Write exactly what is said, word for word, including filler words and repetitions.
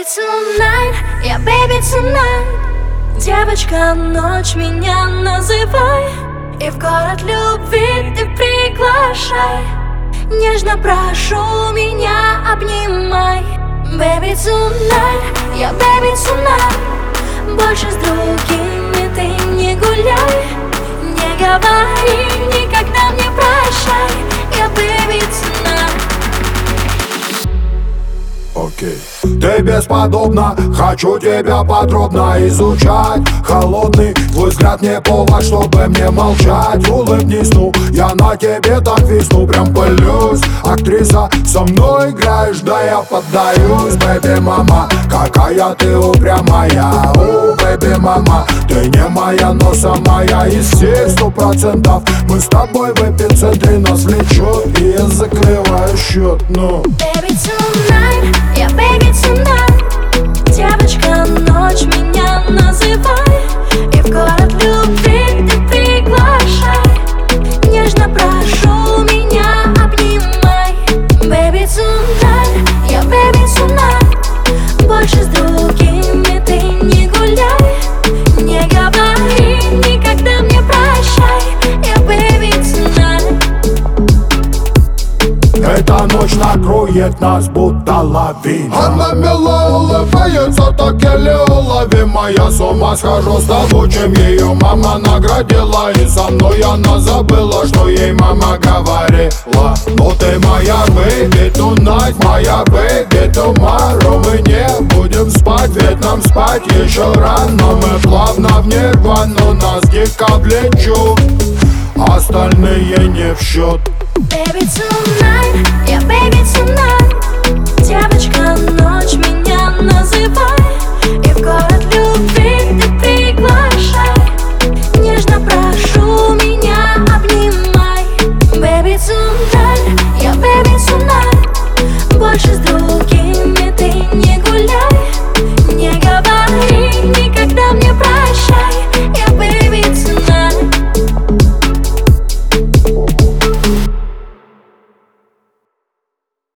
tonight, yeah, baby tonight. Девочка, ночь меня называй, и в город любви ты приглашай. Нежно прошу, меня обнимай. Baby tonight, yeah, baby tonight. Больше с другими ты не гуляй. Не говори никогда мне прощай, yeah, baby tonight. Окей. Ты бесподобна, хочу тебя подробно изучать. Холодный твой взгляд не повод, чтобы мне молчать. Улыбнись, ну, я на тебе так висну, прям пылюсь. Актриса, со мной играешь, да я поддаюсь. Бэби мама, какая ты упрямая. О, бэби мама, ты не моя, но самая из всех сто процентов. Мы с тобой в эпицентре, нас влечет, и я закрываю счет, ну. Baby tonight, yeah, baby tonight. Девочка, ночь меня называй, и в город любви ты приглашай. Нежно прошу, меня обнимай. Baby tonight, yeah, baby tonight. Больше с другими ты не гуляй. Не говори никогда мне прощай, yeah, baby tonight. Эта ночь накроет нас, будто лавина. Она мило улыбается, так еле уловимая. С ума схожу с того, чем ее мама наградила. И со мной она забыла, что ей мама говорила. Но ты моя baby tonight, моя baby tomorrow. Мы не будем спать, ведь нам спать еще рано. Мы плавно в нирвану, нас дико влечут, остальные не в счет. Baby tonight, yeah, baby tonight. Девочка, ночь меня называй, и в город любви ты приглашай. Нежно прошу, меня обнимай. Baby tonight, yeah, baby tonight. Больше с другими